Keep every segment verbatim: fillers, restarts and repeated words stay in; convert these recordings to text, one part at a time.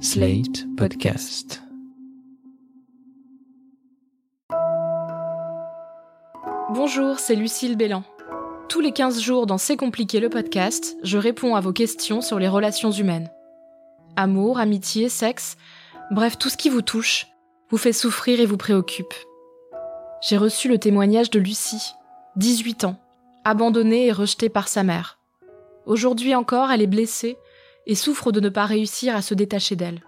Slate Podcast. Bonjour, c'est Lucille Bélan. Tous les quinze jours dans C'est compliqué le podcast, je réponds à vos questions sur les relations humaines. Amour, amitié, sexe, bref, tout ce qui vous touche, vous fait souffrir et vous préoccupe. J'ai reçu le témoignage de Lucie, dix-huit ans, abandonnée et rejetée par sa mère. Aujourd'hui encore, elle est blessée et souffre de ne pas réussir à se détacher d'elle.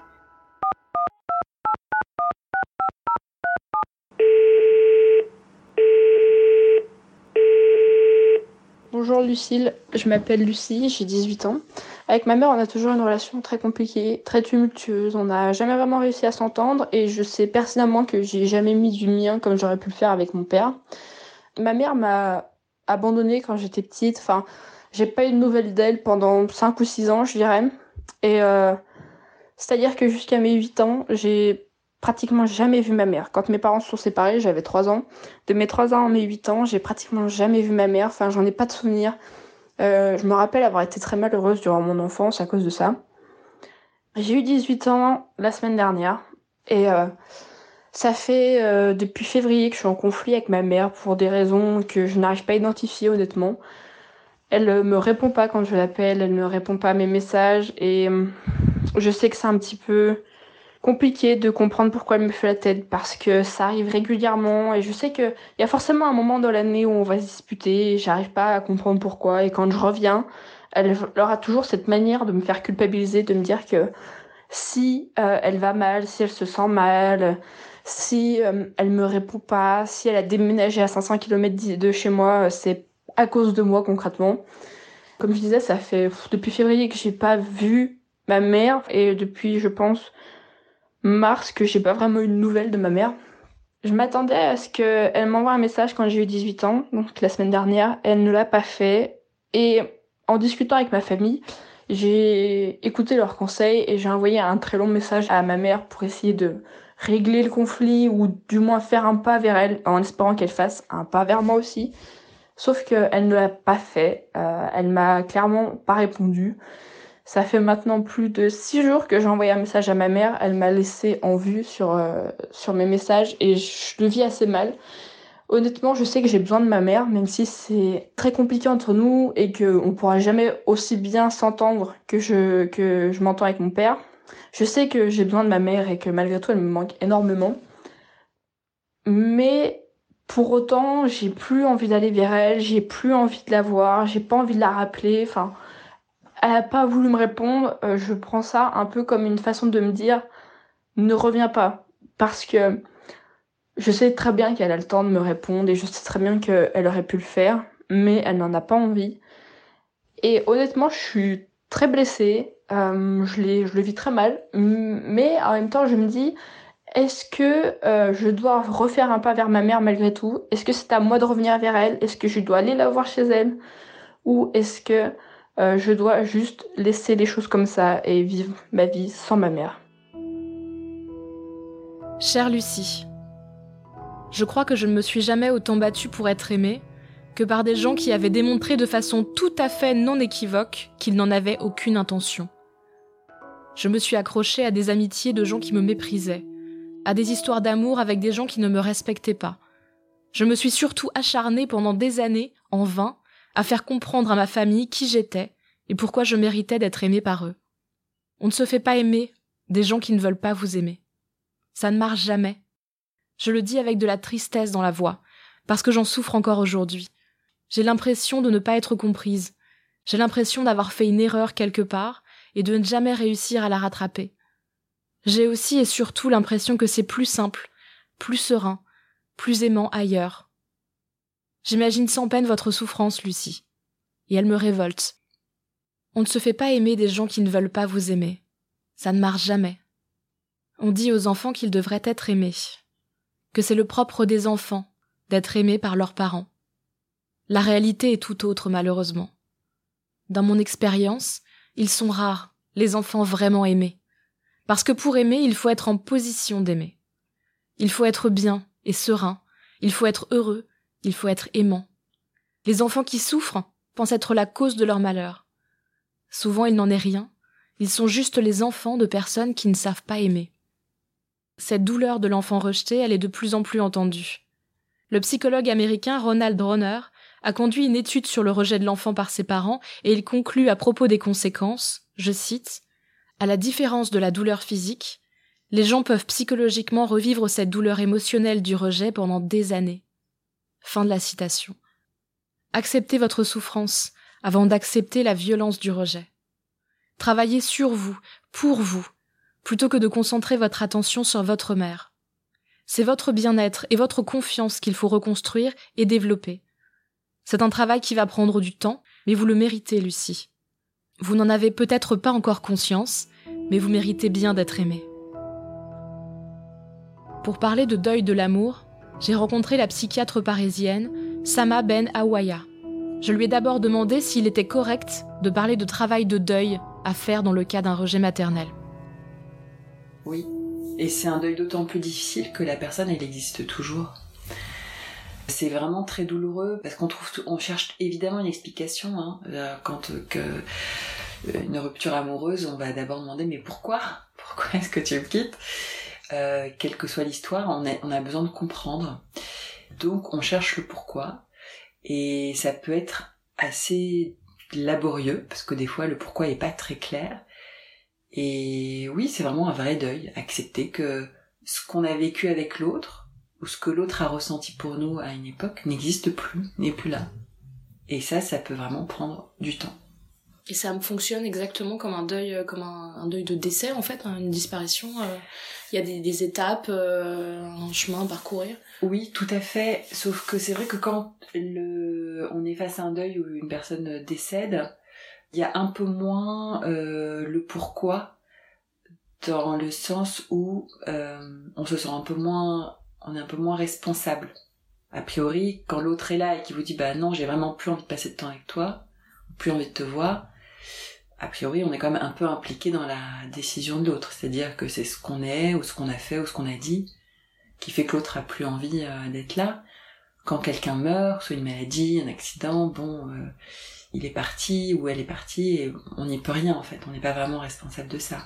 Bonjour Lucille, je m'appelle Lucie, j'ai dix-huit ans. Avec ma mère, on a toujours une relation très compliquée, très tumultueuse. On n'a jamais vraiment réussi à s'entendre et je sais pertinemment que j'ai jamais mis du mien comme j'aurais pu le faire avec mon père. Ma mère m'a abandonnée quand j'étais petite. Enfin, j'ai pas eu de nouvelles d'elle pendant cinq ou six ans, je dirais. Et euh, c'est-à-dire que jusqu'à mes huit ans, j'ai pratiquement jamais vu ma mère. Quand mes parents se sont séparés, j'avais trois ans. De mes trois ans à mes huit ans, j'ai pratiquement jamais vu ma mère. Enfin, j'en ai pas de souvenir. Euh, je me rappelle avoir été très malheureuse durant mon enfance à cause de ça. J'ai eu dix-huit ans la semaine dernière. Et euh, ça fait euh, depuis février que je suis en conflit avec ma mère pour des raisons que je n'arrive pas à identifier honnêtement. Elle euh, me répond pas quand je l'appelle, elle me répond pas à mes messages. Et euh, je sais que c'est un petit peu compliqué de comprendre pourquoi elle me fait la tête parce que ça arrive régulièrement et je sais qu'il y a forcément un moment dans l'année où on va se disputer et j'arrive pas à comprendre pourquoi et quand je reviens, elle aura toujours cette manière de me faire culpabiliser, de me dire que si euh, elle va mal, si elle se sent mal, si euh, elle me répond pas, si elle a déménagé à cinq cents kilomètres de chez moi, c'est à cause de moi concrètement. Comme je disais, ça fait pff, depuis février que j'ai pas vu ma mère et depuis, je pense, mars que j'ai pas vraiment eu de nouvelles de ma mère. Je m'attendais à ce qu'elle m'envoie un message quand j'ai eu dix-huit ans, donc la semaine dernière. Elle ne l'a pas fait. Et en discutant avec ma famille, j'ai écouté leurs conseils et j'ai envoyé un très long message à ma mère pour essayer de régler le conflit ou du moins faire un pas vers elle en espérant qu'elle fasse un pas vers moi aussi. Sauf qu'elle ne l'a pas fait. Euh, elle m'a clairement pas répondu. Ça fait maintenant plus de six jours que j'ai envoyé un message à ma mère. Elle m'a laissé en vue sur, euh, sur mes messages et je le vis assez mal. Honnêtement, je sais que j'ai besoin de ma mère, même si c'est très compliqué entre nous et qu'on ne pourra jamais aussi bien s'entendre que je, que je m'entends avec mon père. Je sais que j'ai besoin de ma mère et que malgré tout, elle me manque énormément. Mais pour autant, j'ai plus envie d'aller vers elle, j'ai plus envie de la voir, j'ai pas envie de la rappeler, enfin... Elle n'a pas voulu me répondre, euh, je prends ça un peu comme une façon de me dire « ne reviens pas ». Parce que je sais très bien qu'elle a le temps de me répondre et je sais très bien qu'elle aurait pu le faire, mais elle n'en a pas envie. Et honnêtement, je suis très blessée, euh, je, l'ai, je le vis très mal, mais en même temps, je me dis « est-ce que euh, je dois refaire un pas vers ma mère malgré tout ? Est-ce que c'est à moi de revenir vers elle ? Est-ce que je dois aller la voir chez elle ? Ou est-ce que Euh, je dois juste laisser les choses comme ça et vivre ma vie sans ma mère. » Chère Lucie, je crois que je ne me suis jamais autant battue pour être aimée que par des gens qui avaient démontré de façon tout à fait non équivoque qu'ils n'en avaient aucune intention. Je me suis accrochée à des amitiés de gens qui me méprisaient, à des histoires d'amour avec des gens qui ne me respectaient pas. Je me suis surtout acharnée pendant des années, en vain, à faire comprendre à ma famille qui j'étais et pourquoi je méritais d'être aimée par eux. On ne se fait pas aimer des gens qui ne veulent pas vous aimer. Ça ne marche jamais. Je le dis avec de la tristesse dans la voix, parce que j'en souffre encore aujourd'hui. J'ai l'impression de ne pas être comprise. J'ai l'impression d'avoir fait une erreur quelque part et de ne jamais réussir à la rattraper. J'ai aussi et surtout l'impression que c'est plus simple, plus serein, plus aimant ailleurs. J'imagine sans peine votre souffrance, Lucie. Et elle me révolte. On ne se fait pas aimer des gens qui ne veulent pas vous aimer. Ça ne marche jamais. On dit aux enfants qu'ils devraient être aimés. Que c'est le propre des enfants d'être aimés par leurs parents. La réalité est tout autre, malheureusement. Dans mon expérience, ils sont rares, les enfants vraiment aimés. Parce que pour aimer, il faut être en position d'aimer. Il faut être bien et serein. Il faut être heureux. Il faut être aimant. Les enfants qui souffrent pensent être la cause de leur malheur. Souvent, il n'en est rien, Ils sont juste les enfants de personnes qui ne savent pas aimer. Cette douleur de l'enfant rejeté, elle est de plus en plus entendue. Le psychologue américain Ronald Bronner a conduit une étude sur le rejet de l'enfant par ses parents et il conclut à propos des conséquences, je cite, « À la différence de la douleur physique, les gens peuvent psychologiquement revivre cette douleur émotionnelle du rejet pendant des années. » Fin de la citation. Acceptez votre souffrance avant d'accepter la violence du rejet. Travaillez sur vous, pour vous, plutôt que de concentrer votre attention sur votre mère. C'est votre bien-être et votre confiance qu'il faut reconstruire et développer. C'est un travail qui va prendre du temps, mais vous le méritez, Lucie. Vous n'en avez peut-être pas encore conscience, mais vous méritez bien d'être aimée. Pour parler de deuil de l'amour, j'ai rencontré la psychiatre parisienne Sama Ben Awaya. Je lui ai d'abord demandé s'il était correct de parler de travail de deuil à faire dans le cas d'un rejet maternel. Oui, et c'est un deuil d'autant plus difficile que la personne, elle existe toujours. C'est vraiment très douloureux parce qu'on trouve, on cherche évidemment une explication. Hein, quand que, une rupture amoureuse, on va d'abord demander mais pourquoi ? Pourquoi est-ce que tu me quittes ? euh, Quelle que soit l'histoire, on a, on a besoin de comprendre. Donc on cherche le pourquoi et ça peut être assez laborieux parce que des fois le pourquoi est pas très clair. Et oui, c'est vraiment un vrai deuil, accepter que ce qu'on a vécu avec l'autre, ou ce que l'autre a ressenti pour nous à une époque, n'existe plus, n'est plus là. Et ça, ça peut vraiment prendre du temps. Et ça fonctionne exactement comme un deuil, comme un, un deuil de décès, en fait, hein, une disparition. Il euh, y a des, des étapes, euh, un chemin à parcourir. Oui, tout à fait. Sauf que c'est vrai que quand le, on est face à un deuil où une personne décède, il y a un peu moins euh, le pourquoi, dans le sens où euh, on se sent un peu moins, on est un peu moins responsable. A priori, quand l'autre est là et qui vous dit bah non, j'ai vraiment plus envie de passer de temps avec toi, plus envie de te voir, a priori, on est quand même un peu impliqué dans la décision de l'autre. C'est-à-dire que c'est ce qu'on est, ou ce qu'on a fait, ou ce qu'on a dit, qui fait que l'autre a plus envie euh, d'être là. Quand quelqu'un meurt, soit une maladie, un accident, bon, euh, il est parti ou elle est partie et on n'y peut rien en fait, on n'est pas vraiment responsable de ça.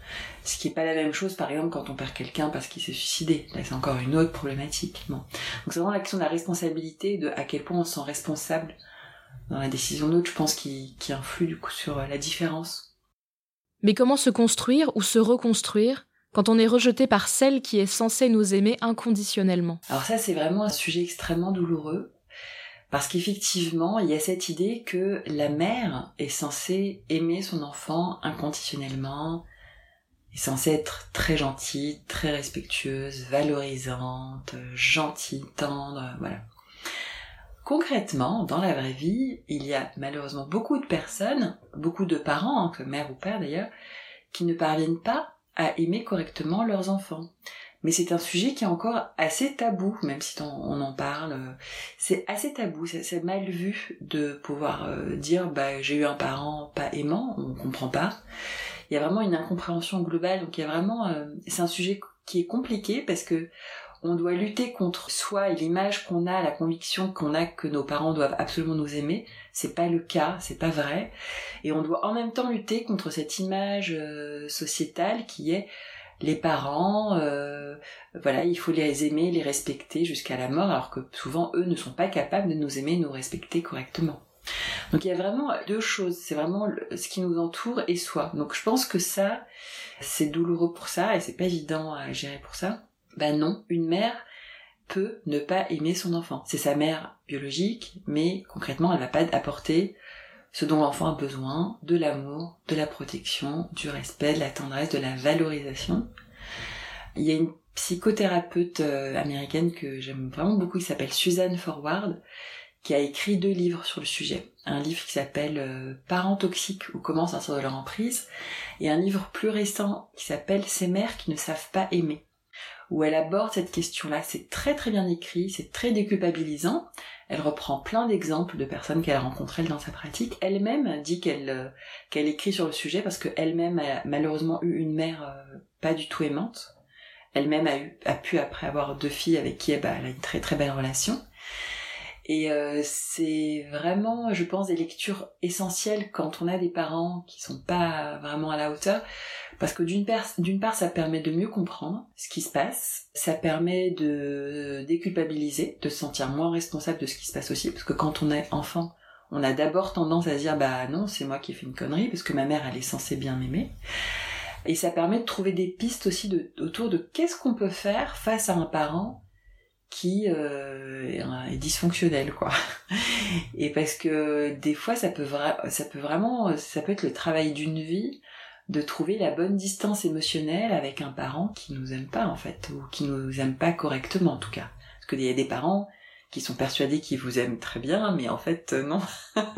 Ce qui n'est pas la même chose par exemple quand on perd quelqu'un parce qu'il s'est suicidé, là c'est encore une autre problématique. Bon. Donc c'est vraiment la question de la responsabilité, de à quel point on se sent responsable dans la décision de l'autre, je pense, qui, qui influe du coup sur la différence. Mais comment se construire ou se reconstruire quand on est rejeté par celle qui est censée nous aimer inconditionnellement ? Alors ça c'est vraiment un sujet extrêmement douloureux. Parce qu'effectivement, il y a cette idée que la mère est censée aimer son enfant inconditionnellement, est censée être très gentille, très respectueuse, valorisante, gentille, tendre, voilà. Concrètement, dans la vraie vie, il y a malheureusement beaucoup de personnes, beaucoup de parents, hein, que mère ou père d'ailleurs, qui ne parviennent pas à aimer correctement leurs enfants. Mais c'est un sujet qui est encore assez tabou, même si on, on en parle. C'est assez tabou, c'est, c'est mal vu de pouvoir euh, dire bah, « j'ai eu un parent pas aimant », on comprend pas. Il y a vraiment une incompréhension globale, donc il y a vraiment... Euh, c'est un sujet qui est compliqué parce que on doit lutter contre soi et l'image qu'on a, la conviction qu'on a que nos parents doivent absolument nous aimer. C'est pas le cas, c'est pas vrai. Et on doit en même temps lutter contre cette image euh, sociétale qui est... les parents, euh, voilà, il faut les aimer, les respecter jusqu'à la mort, alors que souvent eux ne sont pas capables de nous aimer et nous respecter correctement. Donc il y a vraiment deux choses, c'est vraiment ce qui nous entoure et soi. Donc je pense que ça, c'est douloureux pour ça et c'est pas évident à gérer pour ça. Ben non, une mère peut ne pas aimer son enfant. C'est sa mère biologique, mais concrètement elle va pas apporter ce dont l'enfant a besoin, de l'amour, de la protection, du respect, de la tendresse, de la valorisation. Il y a une psychothérapeute euh, américaine que j'aime vraiment beaucoup, qui s'appelle Suzanne Forward, qui a écrit deux livres sur le sujet. Un livre qui s'appelle euh, « Parents toxiques » ou « Comment sortir de leur emprise » et un livre plus récent qui s'appelle « Ces mères qui ne savent pas aimer » où elle aborde cette question-là. C'est très très bien écrit, c'est très déculpabilisant. Elle reprend plein d'exemples de personnes qu'elle a rencontrées dans sa pratique. Elle-même dit qu'elle euh, qu'elle écrit sur le sujet parce qu'elle-même a malheureusement eu une mère euh, pas du tout aimante. Elle-même a, eu, a pu, après avoir deux filles avec qui bah, elle a une très très belle relation. Et euh, c'est vraiment, je pense, des lectures essentielles quand on a des parents qui sont pas vraiment à la hauteur, parce que d'une part, d'une part, ça permet de mieux comprendre ce qui se passe, ça permet de déculpabiliser, de se sentir moins responsable de ce qui se passe aussi, parce que quand on est enfant, on a d'abord tendance à se dire, bah non, c'est moi qui ai fait une connerie, parce que ma mère, elle est censée bien m'aimer. Et ça permet de trouver des pistes aussi de, autour de qu'est-ce qu'on peut faire face à un parent qui euh, est dysfonctionnel, quoi. Et parce que des fois ça peut vra- ça peut vraiment ça peut être le travail d'une vie de trouver la bonne distance émotionnelle avec un parent qui nous aime pas en fait, ou qui nous aime pas correctement en tout cas. Parce qu'il y a des parents qui sont persuadés qu'ils vous aiment très bien, mais en fait euh, non.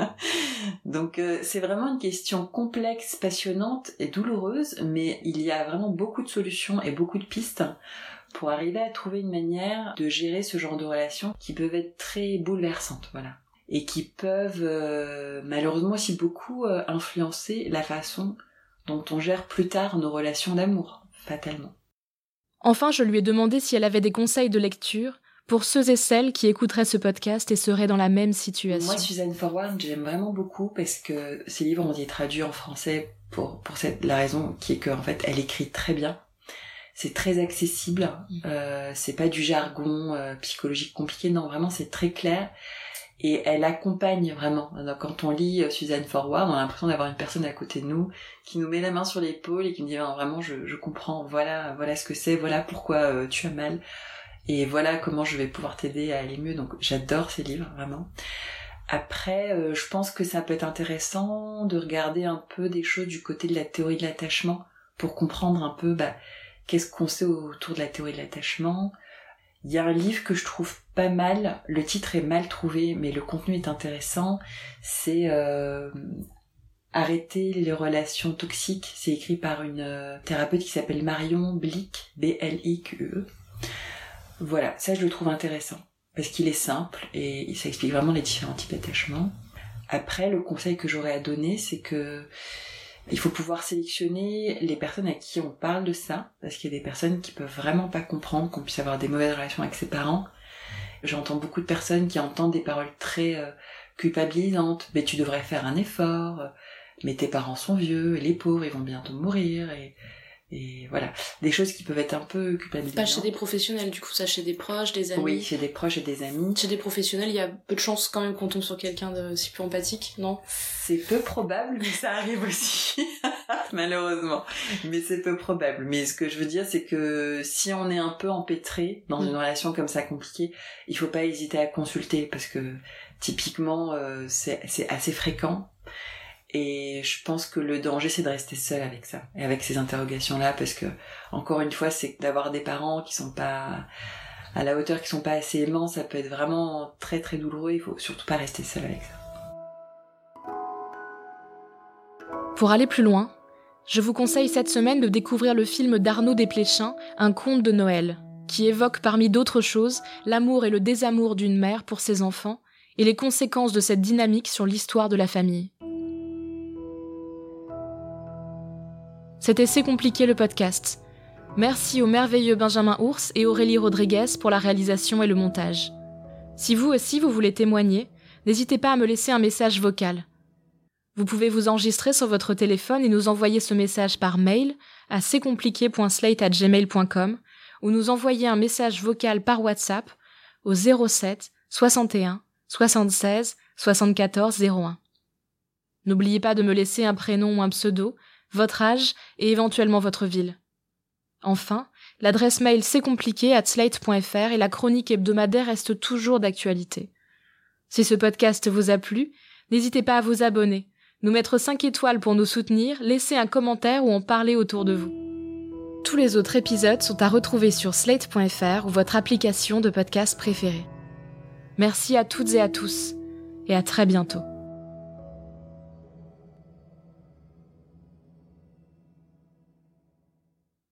Donc euh, c'est vraiment une question complexe, passionnante et douloureuse, mais il y a vraiment beaucoup de solutions et beaucoup de pistes pour arriver à trouver une manière de gérer ce genre de relations qui peuvent être très bouleversantes, voilà. Et qui peuvent euh, malheureusement aussi beaucoup euh, influencer la façon dont on gère plus tard nos relations d'amour, fatalement. Enfin, je lui ai demandé si elle avait des conseils de lecture pour ceux et celles qui écouteraient ce podcast et seraient dans la même situation. Moi, Suzanne Forward, j'aime vraiment beaucoup parce que ces livres ont été traduits en français pour, pour cette, la raison qui est qu'en fait, elle écrit très bien. C'est très accessible, euh, c'est pas du jargon euh, psychologique compliqué, non, vraiment c'est très clair. Et elle accompagne vraiment. Donc, quand on lit euh, Suzanne Forward, on a l'impression d'avoir une personne à côté de nous qui nous met la main sur l'épaule et qui nous dit ah, vraiment je, je comprends, voilà, voilà ce que c'est, voilà pourquoi euh, tu as mal. Et voilà comment je vais pouvoir t'aider à aller mieux. Donc j'adore ces livres, vraiment. Après, euh, je pense que ça peut être intéressant de regarder un peu des choses du côté de la théorie de l'attachement pour comprendre un peu bah, qu'est-ce qu'on sait autour de la théorie de l'attachement. Il y a un livre que je trouve pas mal, le titre est mal trouvé, mais le contenu est intéressant. C'est euh, Arrêter les relations toxiques. C'est écrit par une euh, thérapeute qui s'appelle Marion Blick, B L I Q E. Voilà, ça je le trouve intéressant, parce qu'il est simple et ça explique vraiment les différents types d'attachement. Après, le conseil que j'aurais à donner, c'est que il faut pouvoir sélectionner les personnes à qui on parle de ça, parce qu'il y a des personnes qui peuvent vraiment pas comprendre qu'on puisse avoir des mauvaises relations avec ses parents. J'entends beaucoup de personnes qui entendent des paroles très euh, culpabilisantes, mais tu devrais faire un effort, mais tes parents sont vieux, et les pauvres, ils vont bientôt mourir, et... Et voilà, des choses qui peuvent être un peu culpabilisantes. Pas chez des professionnels, du coup, ça chez des proches, des amis. Oui, chez des proches et des amis. Chez des professionnels, il y a peu de chances quand même qu'on tombe sur quelqu'un de si peu empathique, non ? C'est peu probable, mais ça arrive aussi, malheureusement. Mais c'est peu probable. Mais ce que je veux dire, c'est que si on est un peu empêtré dans une relation comme ça compliquée, il faut pas hésiter à consulter, parce que typiquement, euh, c'est, c'est assez fréquent. Et je pense que le danger, c'est de rester seul avec ça, et avec ces interrogations-là, parce que, encore une fois, c'est d'avoir des parents qui sont pas à la hauteur, qui sont pas assez aimants, ça peut être vraiment très très douloureux, il faut surtout pas rester seul avec ça. Pour aller plus loin, je vous conseille cette semaine de découvrir le film d'Arnaud Desplechin, Un conte de Noël, qui évoque parmi d'autres choses l'amour et le désamour d'une mère pour ses enfants, et les conséquences de cette dynamique sur l'histoire de la famille. C'était C'est compliqué le podcast. Merci au merveilleux Benjamin Ours et Aurélie Rodriguez pour la réalisation et le montage. Si vous aussi vous voulez témoigner, n'hésitez pas à me laisser un message vocal. Vous pouvez vous enregistrer sur votre téléphone et nous envoyer ce message par mail à c'est compliqué point slate arobase gmail point com ou nous envoyer un message vocal par WhatsApp au zéro sept soixante et un soixante-seize soixante-quatorze zéro un. N'oubliez pas de me laisser un prénom ou un pseudo, votre âge et éventuellement votre ville. Enfin, l'adresse mail c'est compliqué arobase slate point f r et la chronique hebdomadaire reste toujours d'actualité. Si ce podcast vous a plu, n'hésitez pas à vous abonner, nous mettre cinq étoiles pour nous soutenir, laisser un commentaire ou en parler autour de vous. Tous les autres épisodes sont à retrouver sur slate point f r ou votre application de podcast préférée. Merci à toutes et à tous, et à très bientôt.